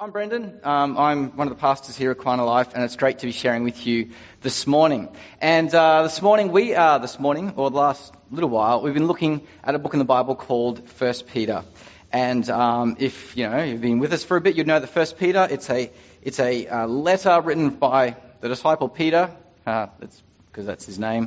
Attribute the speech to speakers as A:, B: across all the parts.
A: I'm Brendan. I'm one of the pastors here at Quina Life, and it's great to be sharing with you this morning. And this morning, or the last little while, we've been looking at a book in the Bible called 1 Peter. And if you've been with us for a bit, you'd know that 1 Peter, it's a letter written by the disciple Peter. Because that's his name,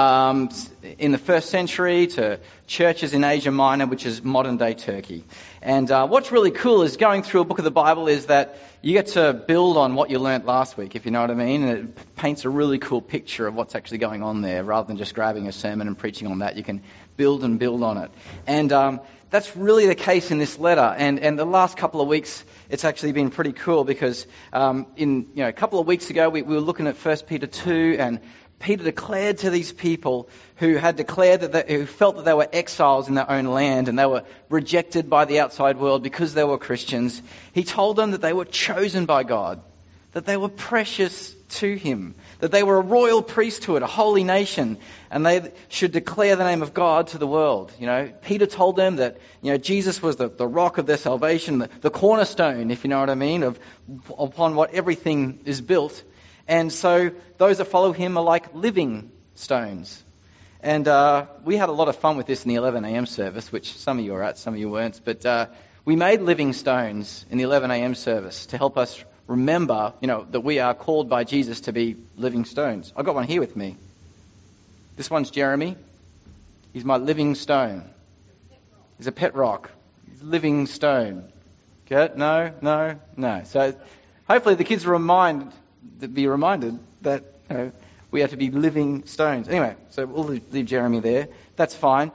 A: in the first century to churches in Asia Minor, which is modern-day Turkey. And what's really cool is going through a book of the Bible is that you get to build on what you learnt last week, if you know what I mean, and it paints a really cool picture of what's actually going on there. Rather than just grabbing a sermon and preaching on that, you can build and build on it. And that's really the case in this letter. And the last couple of weeks, it's actually been pretty cool because a couple of weeks ago, we were looking at 1 Peter 2, and Peter declared to these people who had declared who felt that they were exiles in their own land and they were rejected by the outside world because they were Christians. He told them that they were chosen by God, that they were precious to Him, that they were a royal priesthood, a holy nation, and they should declare the name of God to the world. Peter told them that Jesus was the rock of their salvation, the cornerstone, if you know what I mean, upon what everything is built. And so those that follow him are like living stones. And we had a lot of fun with this in the 11 a.m. service, which some of you were at, some of you weren't. But we made living stones in the 11 a.m. service to help us remember, that we are called by Jesus to be living stones. I've got one here with me. This one's Jeremy. He's my living stone. He's a pet rock. He's a living stone. Good? No. So hopefully the kids be reminded that we have to be living stones. Anyway, so we'll leave Jeremy there. That's fine.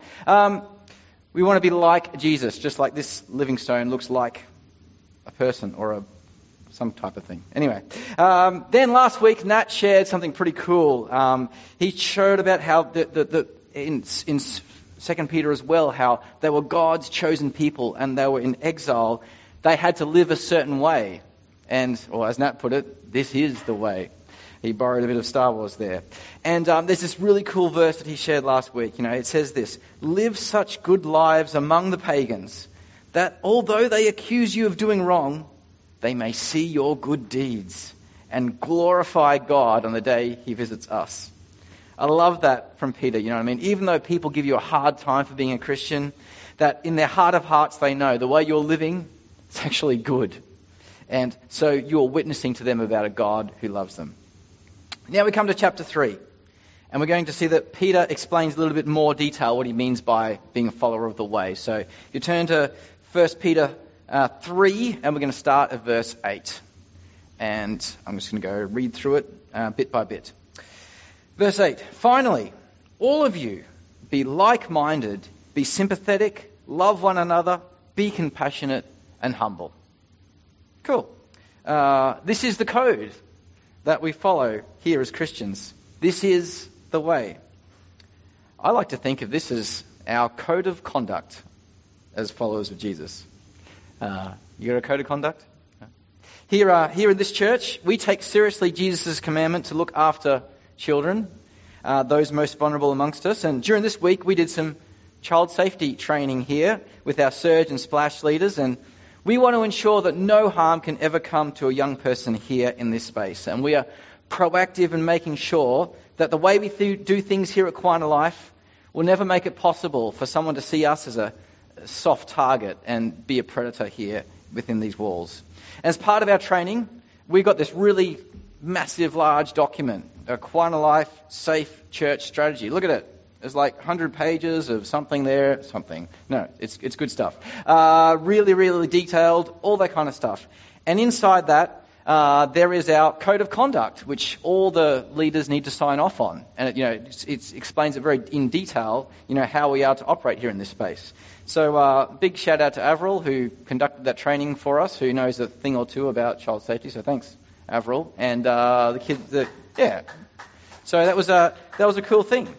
A: We want to be like Jesus, just like this living stone looks like a person or some type of thing. Anyway, then last week Nat shared something pretty cool. He showed about how in 2 Peter as well, how they were God's chosen people and they were in exile. They had to live a certain way. And, or as Nat put it, this is the way. He borrowed a bit of Star Wars there. And there's this really cool verse that he shared last week. It says this: live such good lives among the pagans that although they accuse you of doing wrong, they may see your good deeds and glorify God on the day he visits us. I love that from Peter, you know what I mean? Even though people give you a hard time for being a Christian, that in their heart of hearts they know the way you're living, it's actually good. And so you're witnessing to them about a God who loves them. Now we come to chapter 3. And we're going to see that Peter explains a little bit more detail what he means by being a follower of the way. So you turn to 1 Peter 3, and we're going to start at verse 8. And I'm just going to go read through it bit by bit. Verse 8, finally, all of you be like-minded, be sympathetic, love one another, be compassionate and humble. Cool. This is the code that we follow here as Christians. This is the way. I like to think of this as our code of conduct as followers of Jesus. You got a code of conduct? Here in this church, we take seriously Jesus' commandment to look after children, those most vulnerable amongst us. And during this week, we did some child safety training here with our Surge and Splash leaders, and we want to ensure that no harm can ever come to a young person here in this space. And we are proactive in making sure that the way we do things here at Quina Life will never make it possible for someone to see us as a soft target and be a predator here within these walls. As part of our training, we got this really massive, large document, a Quina Life Safe Church Strategy. Look at it. There's like 100 pages of something there, something. No, it's good stuff. Really, really detailed, all that kind of stuff. And inside that, there is our code of conduct, which all the leaders need to sign off on. And it explains it very in detail, how we are to operate here in this space. So big shout out to Avril, who conducted that training for us, who knows a thing or two about child safety. So thanks, Avril. And the kids, So that was a cool thing.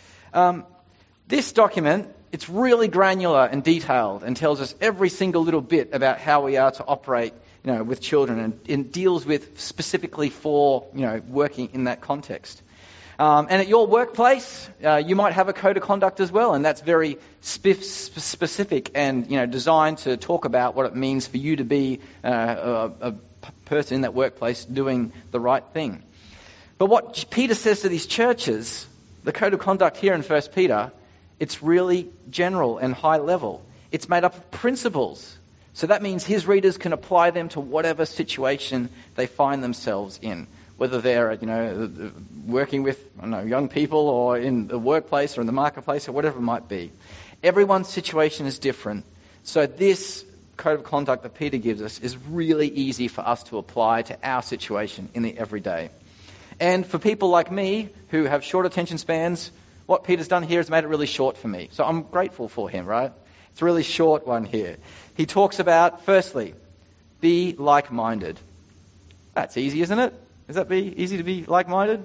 A: This document, it's really granular and detailed and tells us every single little bit about how we are to operate, with children, and it deals with specifically for, working in that context. And at your workplace, you might have a code of conduct as well, and that's very specific and designed to talk about what it means for you to be a person in that workplace doing the right thing. But what Peter says to these churches, the code of conduct here in 1 Peter, it's really general and high level. It's made up of principles. So that means his readers can apply them to whatever situation they find themselves in, whether they're working with young people or in the workplace or in the marketplace or whatever it might be. Everyone's situation is different. So this code of conduct that Peter gives us is really easy for us to apply to our situation in the everyday. And for people like me who have short attention spans, what Peter's done here has made it really short for me. So I'm grateful for him, right? It's a really short one here. He talks about, firstly, be like-minded. That's easy, isn't it? Is that easy to be like-minded?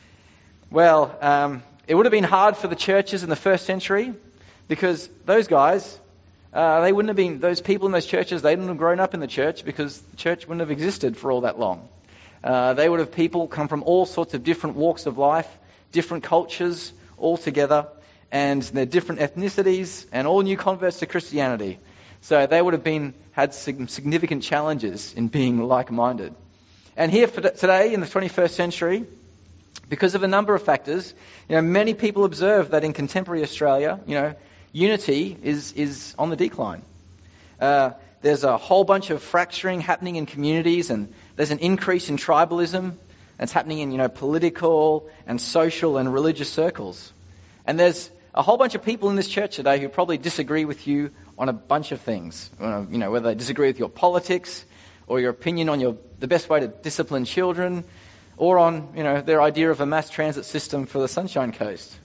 A: Well, it would have been hard for the churches in the first century because those guys, those people in those churches, they wouldn't have grown up in the church because the church wouldn't have existed for all that long. They would have people come from all sorts of different walks of life, different cultures all together, and they're different ethnicities and all new converts to Christianity. So they would have had significant challenges in being like-minded. And here today in the 21st century, because of a number of factors, many people observe that in contemporary Australia, unity is on the decline. There's a whole bunch of fracturing happening in communities, and there's an increase in tribalism that's happening in political and social and religious circles. And there's a whole bunch of people in this church today who probably disagree with you on a bunch of things. Whether they disagree with your politics or your opinion on the best way to discipline children, or on their idea of a mass transit system for the Sunshine Coast.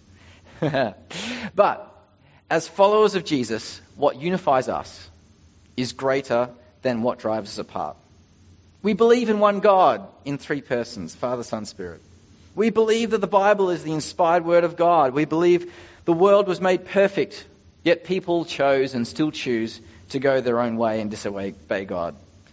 A: But as followers of Jesus, what unifies us is greater than what drives us apart. We believe in one God in three persons, Father, Son, Spirit. We believe that the Bible is the inspired word of God. We believe the world was made perfect, yet people chose and still choose to go their own way and disobey God.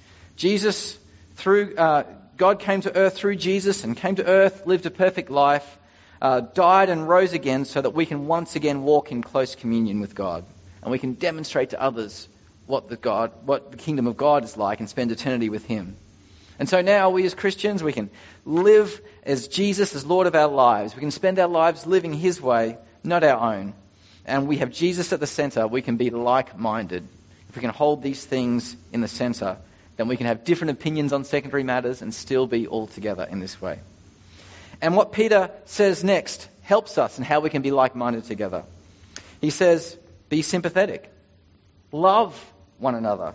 A: God came to earth through Jesus and came to earth, lived a perfect life, died and rose again so that we can once again walk in close communion with God. And we can demonstrate to others what the kingdom of God is like and spend eternity with him. And so now we as Christians, we can live as Jesus as Lord of our lives. We can spend our lives living his way, not our own. And we have Jesus at the center. We can be like-minded. If we can hold these things in the center, then we can have different opinions on secondary matters and still be all together in this way. And what Peter says next helps us in how we can be like-minded together. He says, be sympathetic. Love one another.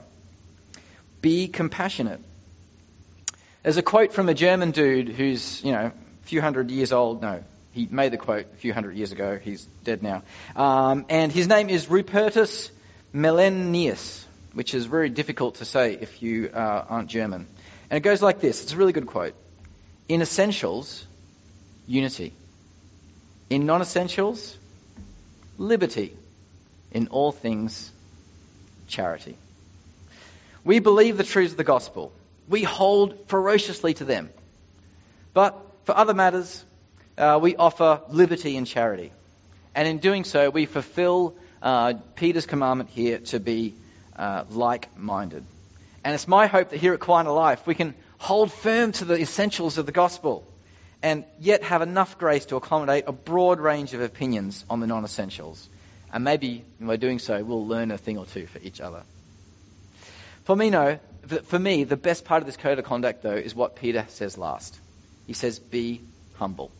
A: Be compassionate. There's a quote from a German dude who's, a few hundred years old. No, he made the quote a few hundred years ago. He's dead now. And his name is Rupertus Melenius, which is very difficult to say if you aren't German. And it goes like this. It's a really good quote. In essentials, unity. In non-essentials, liberty. In all things, charity. We believe the truths of the gospel. We hold ferociously to them. But for other matters, we offer liberty and charity. And in doing so, we fulfill Peter's commandment here to be like-minded. And it's my hope that here at Quina Life, we can hold firm to the essentials of the gospel and yet have enough grace to accommodate a broad range of opinions on the non-essentials. And maybe by doing so, we'll learn a thing or two for each other. For me, the best part of this code of conduct, though, is what Peter says last. He says, be humble.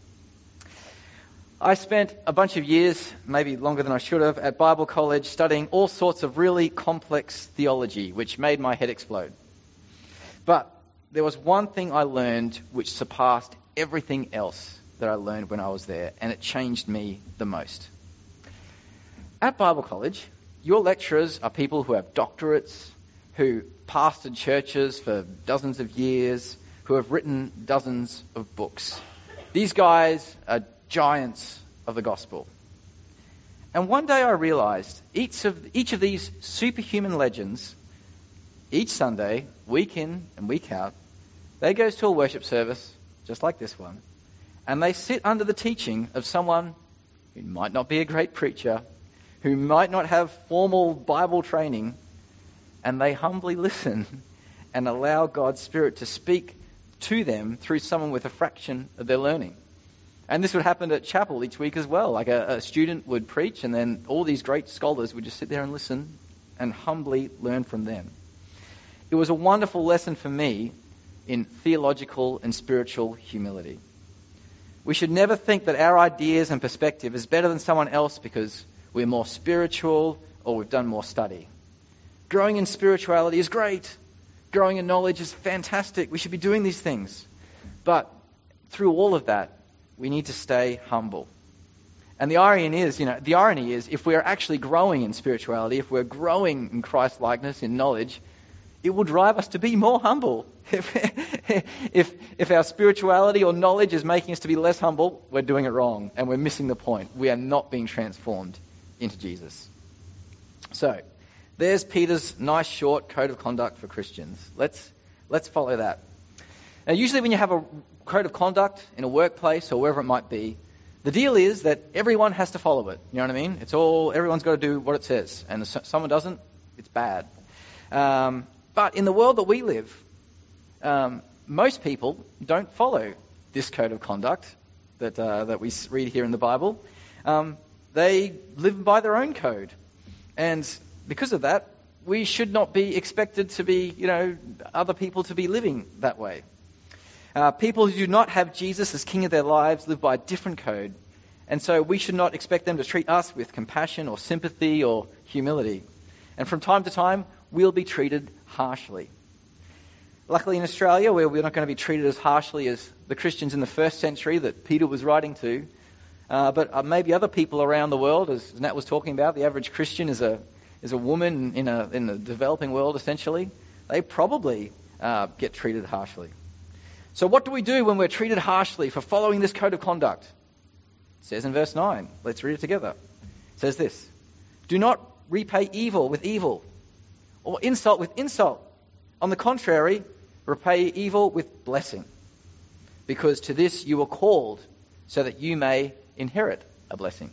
A: I spent a bunch of years, maybe longer than I should have, at Bible college studying all sorts of really complex theology, which made my head explode. But there was one thing I learned which surpassed everything else that I learned when I was there, and it changed me the most. At Bible college, your lecturers are people who have doctorates, who pastored churches for dozens of years, who have written dozens of books. These guys are giants of the gospel. And one day I realized each of these superhuman legends, each Sunday, week in and week out, they go to a worship service just like this one, and they sit under the teaching of someone who might not be a great preacher, who might not have formal Bible training, and they humbly listen and allow God's Spirit to speak to them through someone with a fraction of their learning. And this would happen at chapel each week as well. Like a student would preach, and then all these great scholars would just sit there and listen and humbly learn from them. It was a wonderful lesson for me in theological and spiritual humility. We should never think that our ideas and perspective is better than someone else because we're more spiritual or we've done more study. Growing in spirituality is great. Growing in knowledge is fantastic. We should be doing these things. But through all of that, we need to stay humble. And the irony is, if we're actually growing in spirituality, if we're growing in Christ-likeness, in knowledge, it will drive us to be more humble. If our spirituality or knowledge is making us to be less humble, we're doing it wrong and we're missing the point. We are not being transformed into Jesus. So, there's Peter's nice short code of conduct for Christians. Let's follow that. Now, usually when you have a code of conduct in a workplace or wherever it might be, the deal is that everyone has to follow it. You know what I mean? Everyone's got to do what it says. And if someone doesn't, it's bad. But in the world that we live, most people don't follow this code of conduct that we read here in the Bible. They live by their own code. And because of that, we should not be expected to be, other people to be living that way. People who do not have Jesus as king of their lives live by a different code. And so we should not expect them to treat us with compassion or sympathy or humility. And from time to time, we'll be treated harshly. Luckily in Australia, where we're not going to be treated as harshly as the Christians in the first century that Peter was writing to, but maybe other people around the world, as Nat was talking about, the average Christian is a woman in the developing world, essentially. They probably get treated harshly. So what do we do when we're treated harshly for following this code of conduct? It says in verse 9. Let's read it together. It says this: do not repay evil with evil, or insult with insult. On the contrary, repay evil with blessing, because to this you were called, so that you may inherit a blessing.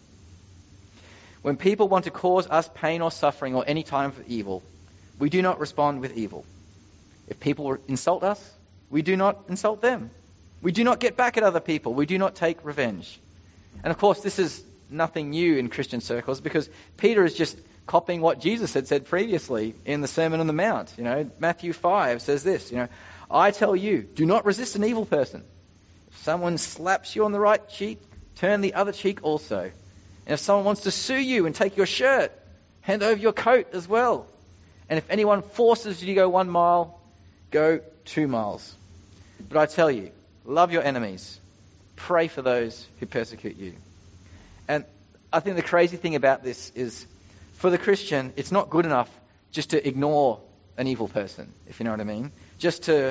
A: When people want to cause us pain or suffering or any time of evil, we do not respond with evil. If people insult us, we do not insult them. We do not get back at other people. We do not take revenge. And of course, this is nothing new in Christian circles, because Peter is just copying what Jesus had said previously in the Sermon on the Mount. Matthew 5 says this, I tell you, do not resist an evil person. If someone slaps you on the right cheek, turn the other cheek also. And if someone wants to sue you and take your shirt, hand over your coat as well. And if anyone forces you to go 1 mile, go 2 miles. But I tell you, love your enemies. Pray for those who persecute you. And I think the crazy thing about this is, for the Christian, it's not good enough just to ignore an evil person, if you know what I mean. Just to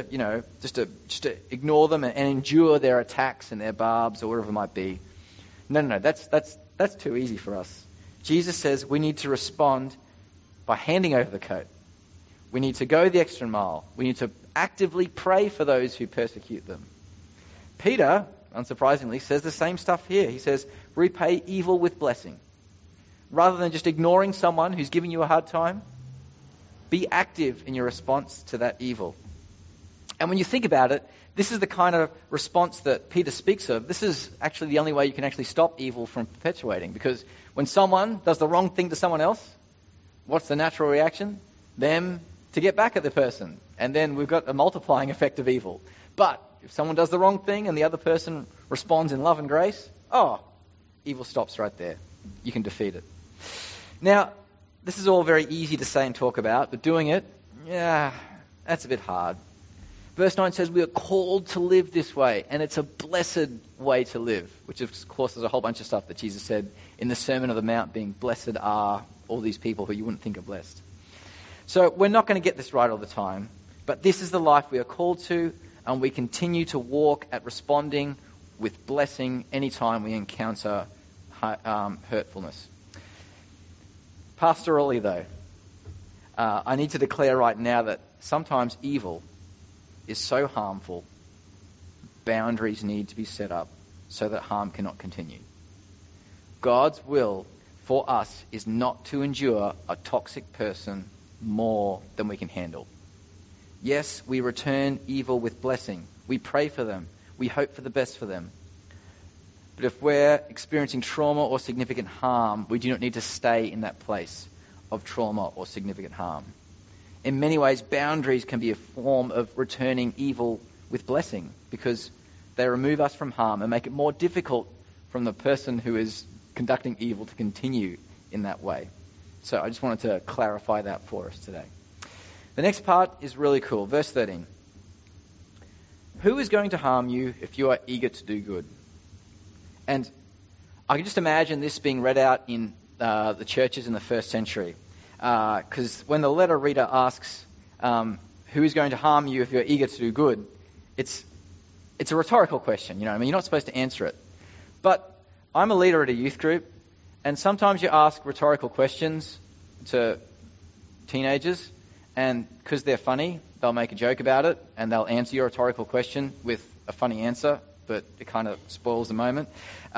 A: ignore them and endure their attacks and their barbs or whatever it might be. No, that's too easy for us. Jesus says we need to respond by handing over the coat. We need to go the extra mile. We need to actively pray for those who persecute them. Peter, unsurprisingly, says the same stuff here. He says, repay evil with blessing. Rather than just ignoring someone who's giving you a hard time, be active in your response to that evil. And when you think about it, this is the kind of response that Peter speaks of. This is actually the only way you can actually stop evil from perpetuating. Because when someone does the wrong thing to someone else, what's the natural reaction? Them to get back at the person. And then we've got a multiplying effect of evil. But if someone does the wrong thing and the other person responds in love and grace, evil stops right there. You can defeat it. Now, this is all very easy to say and talk about, but doing it, that's a bit hard. Verse 9 says we are called to live this way, and it's a blessed way to live, which of course is a whole bunch of stuff that Jesus said in the Sermon on the Mount, being blessed are all these people who you wouldn't think are blessed. So we're not going to get this right all the time, but this is the life we are called to, and we continue to walk at responding with blessing anytime we encounter hurtfulness. Pastorally, though, I need to declare right now that sometimes evil is so harmful, boundaries need to be set up. so that harm cannot continue. God's will for us is not to endure a toxic person more than we can handle. Yes, we return evil with blessing. We pray for them. We hope for the best for them. But if we're experiencing trauma or significant harm, we do not need to stay in that place of trauma or significant harm. In many ways, boundaries can be a form of returning evil with blessing because they remove us from harm and make it more difficult from the person who is conducting evil to continue in that way. So I just wanted to clarify that for us today. The next part is really cool. Verse 13. Who is going to harm you if you are eager to do good? And I can just imagine this being read out in the churches in the first century. Because when the letter reader asks, who is going to harm you if you're eager to do good, it's a rhetorical question. You're not supposed to answer it. But I'm a leader at a youth group, and sometimes you ask rhetorical questions to teenagers, and because they're funny, they'll make a joke about it, and they'll answer your rhetorical question with a funny answer, but it kind of spoils the moment.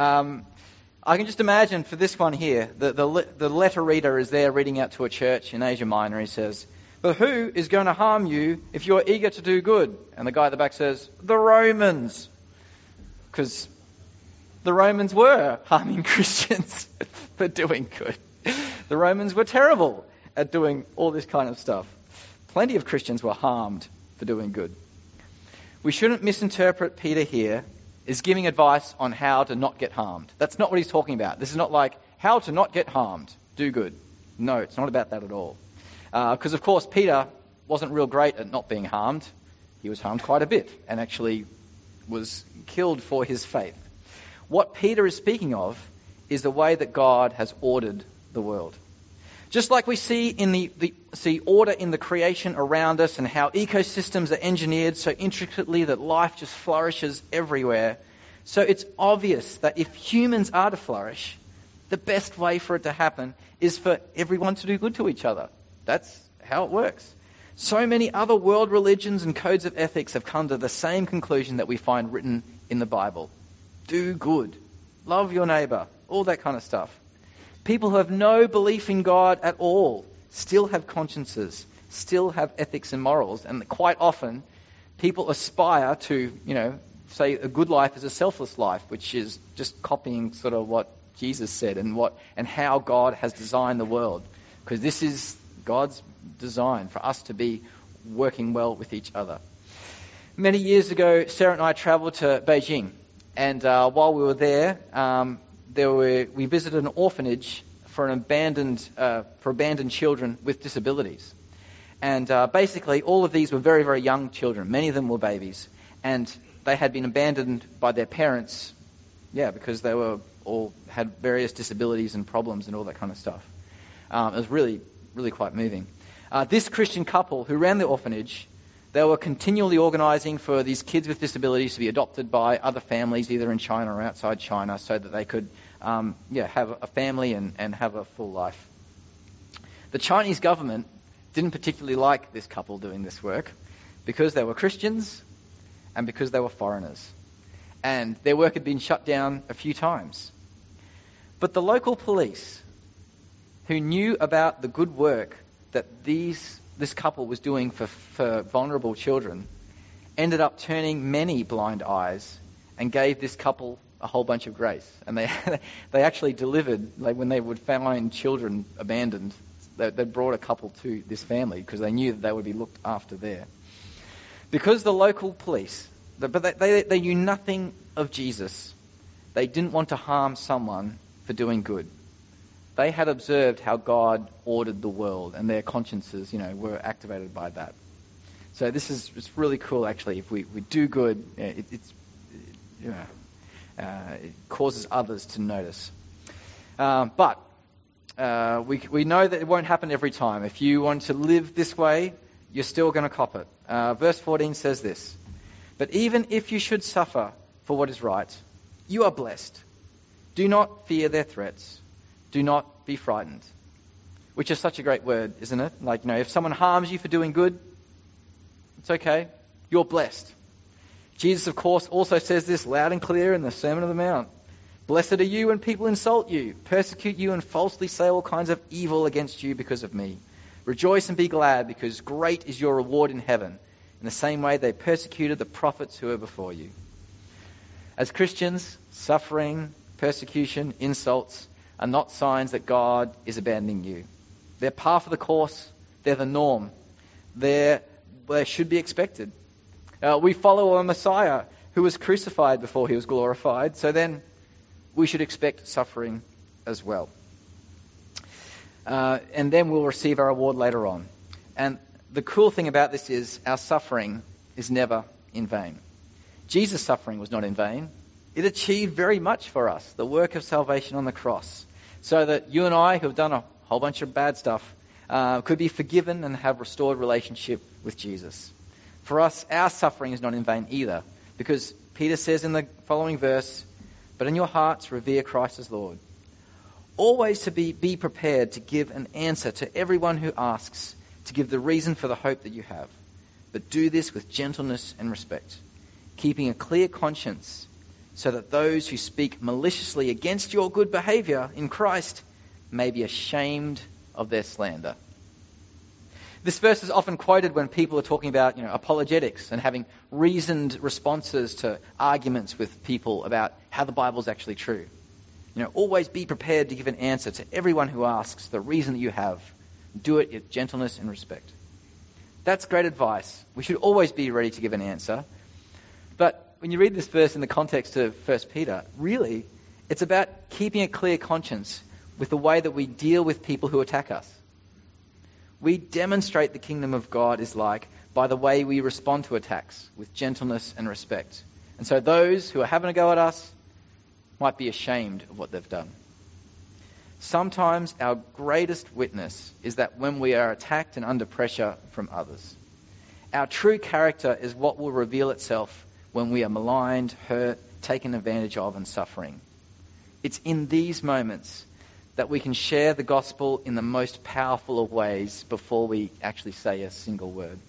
A: I can just imagine for this one here, the letter reader is there reading out to a church in Asia Minor. He says, but who is going to harm you if you're eager to do good? And the guy at the back says, the Romans. Because the Romans were harming Christians for doing good. The Romans were terrible at doing all this kind of stuff. Plenty of Christians were harmed for doing good. We shouldn't misinterpret Peter here as giving advice on how to not get harmed. That's not what he's talking about. This is not like how to not get harmed, do good. No, it's not about that at all. Because, of course, Peter wasn't real great at not being harmed. He was harmed quite a bit and actually was killed for his faith. What Peter is speaking of is the way that God has ordered the world. Just like we see in the order in the creation around us and how ecosystems are engineered so intricately that life just flourishes everywhere. So it's obvious that if humans are to flourish, the best way for it to happen is for everyone to do good to each other. That's how it works. So many other world religions and codes of ethics have come to the same conclusion that we find written in the Bible. Do good. Love your neighbor. All that kind of stuff. People who have no belief in God at all still have consciences, still have ethics and morals. And quite often, people aspire to, say a good life is a selfless life, which is just copying sort of what Jesus said and how God has designed the world. Because this is God's design for us to be working well with each other. Many years ago, Sarah and I travelled to Beijing. And while we were there, we visited an orphanage for abandoned children with disabilities. And basically, all of these were very, very young children. Many of them were babies. And they had been abandoned by their parents, because they were all had various disabilities and problems and all that kind of stuff. It was really, really quite moving. This Christian couple who ran the orphanage, they were continually organising for these kids with disabilities to be adopted by other families, either in China or outside China, so that they could have a family and have a full life. The Chinese government didn't particularly like this couple doing this work because they were Christians and because they were foreigners. And their work had been shut down a few times. But the local police, who knew about the good work that this couple was doing for vulnerable children, ended up turning many blind eyes and gave this couple a whole bunch of grace. And they actually delivered, when they would find children abandoned, they brought a couple to this family because they knew that they would be looked after there. Because the local police, but they knew nothing of Jesus, they didn't want to harm someone for doing good. They had observed how God ordered the world, and their consciences, were activated by that. So it's really cool, actually. If we do good, it causes others to notice. But we know that it won't happen every time. If you want to live this way, you're still going to cop it. Verse 14 says this: "But even if you should suffer for what is right, you are blessed. Do not fear their threats. Do not be frightened." Which is such a great word, isn't it? If someone harms you for doing good, it's okay. You're blessed. Jesus, of course, also says this loud and clear in the Sermon on the Mount. Blessed are you when people insult you, persecute you, and falsely say all kinds of evil against you because of me. Rejoice and be glad, because great is your reward in heaven. In the same way they persecuted the prophets who were before you. As Christians, suffering, persecution, insults are not signs that God is abandoning you. They're par for the course. They're the norm. They should be expected. We follow a Messiah who was crucified before he was glorified, so then we should expect suffering as well. And then we'll receive our reward later on. And the cool thing about this is our suffering is never in vain. Jesus' suffering was not in vain. It achieved very much for us, the work of salvation on the cross, so that you and I, who have done a whole bunch of bad stuff, could be forgiven and have restored relationship with Jesus. For us, our suffering is not in vain either, because Peter says in the following verse, but in your hearts revere Christ as Lord. Always to be prepared to give an answer to everyone who asks, to give the reason for the hope that you have. But do this with gentleness and respect, keeping a clear conscience, so that those who speak maliciously against your good behavior in Christ may be ashamed of their slander. This verse is often quoted when people are talking about, apologetics and having reasoned responses to arguments with people about how the Bible is actually true. Always be prepared to give an answer to everyone who asks the reason that you have. Do it with gentleness and respect. That's great advice. We should always be ready to give an answer. But when you read this verse in the context of 1 Peter, really, it's about keeping a clear conscience with the way that we deal with people who attack us. We demonstrate the kingdom of God is like by the way we respond to attacks with gentleness and respect. And so those who are having a go at us might be ashamed of what they've done. Sometimes our greatest witness is that when we are attacked and under pressure from others. Our true character is what will reveal itself when we are maligned, hurt, taken advantage of, and suffering. It's in these moments that we can share the gospel in the most powerful of ways before we actually say a single word.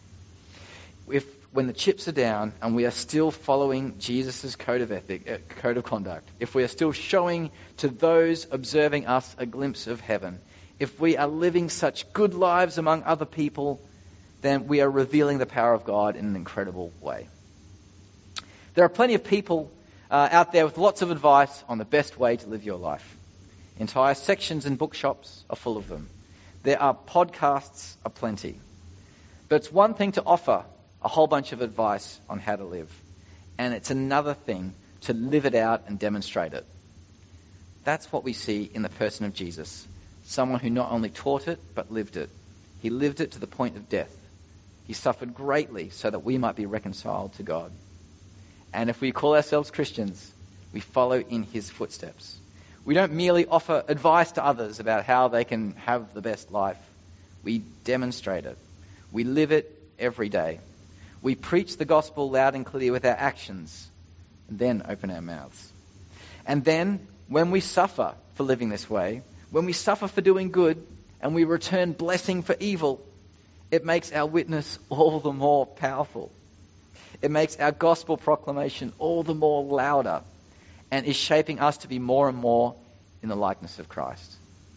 A: When the chips are down and we are still following Jesus' code of conduct, if we are still showing to those observing us a glimpse of heaven, if we are living such good lives among other people, then we are revealing the power of God in an incredible way. There are plenty of people out there with lots of advice on the best way to live your life. Entire sections in bookshops are full of them. There are podcasts aplenty. But it's one thing to offer a whole bunch of advice on how to live, and it's another thing to live it out and demonstrate it. That's what we see in the person of Jesus, someone who not only taught it, but lived it. He lived it to the point of death. He suffered greatly so that we might be reconciled to God. And if we call ourselves Christians, we follow in his footsteps. We don't merely offer advice to others about how they can have the best life. We demonstrate it. We live it every day. We preach the gospel loud and clear with our actions, and then open our mouths. And then, when we suffer for living this way, when we suffer for doing good, and we return blessing for evil, it makes our witness all the more powerful. It makes our gospel proclamation all the more louder, and is shaping us to be more and more in the likeness of Christ.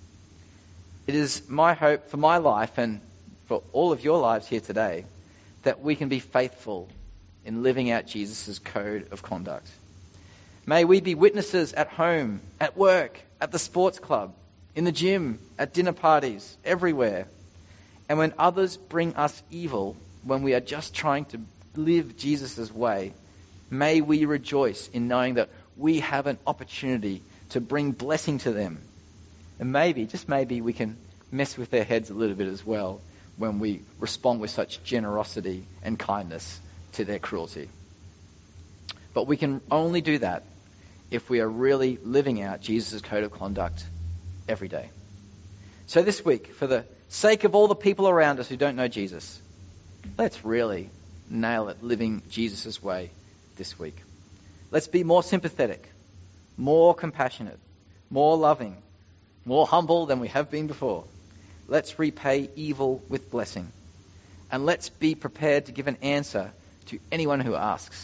A: It is my hope for my life and for all of your lives here today that we can be faithful in living out Jesus' code of conduct. May we be witnesses at home, at work, at the sports club, in the gym, at dinner parties, everywhere. And when others bring us evil, when we are just trying to live Jesus' way, may we rejoice in knowing that we have an opportunity to bring blessing to them. And maybe, just maybe, we can mess with their heads a little bit as well when we respond with such generosity and kindness to their cruelty. But we can only do that if we are really living out Jesus' code of conduct every day. So this week, for the sake of all the people around us who don't know Jesus, let's really nail it living Jesus' way this week. Let's be more sympathetic, more compassionate, more loving, more humble than we have been before. Let's repay evil with blessing. And let's be prepared to give an answer to anyone who asks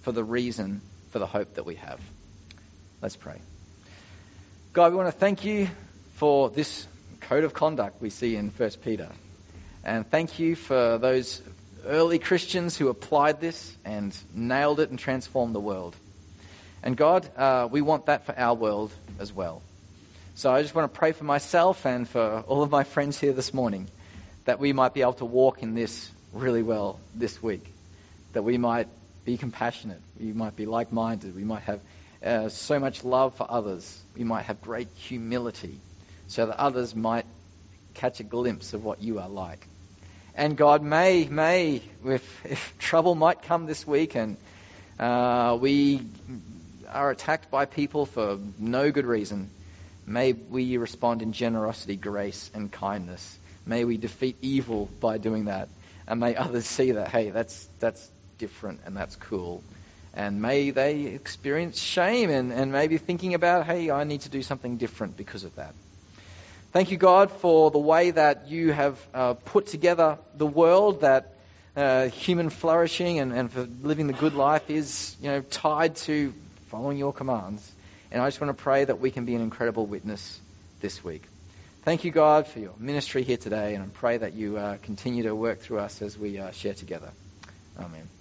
A: for the reason for the hope that we have. Let's pray. God, we want to thank you for this code of conduct we see in 1 Peter. And thank you for those early Christians who applied this and nailed it and transformed the world. And God, we want that for our world as well. So I just want to pray for myself and for all of my friends here this morning that we might be able to walk in this really well this week, that we might be compassionate, we might be like-minded, we might have so much love for others, we might have great humility so that others might catch a glimpse of what you are like. And God, may, if trouble might come this week and we are attacked by people for no good reason, may we respond in generosity, grace, and kindness. May we defeat evil by doing that. And may others see that, hey, that's different and that's cool. And may they experience shame and maybe thinking about, hey, I need to do something different because of that. Thank you, God, for the way that you have put together the world, that human flourishing and for living the good life is, tied to following your commands. And I just want to pray that we can be an incredible witness this week. Thank you, God, for your ministry here today, and I pray that you continue to work through us as we share together. Amen.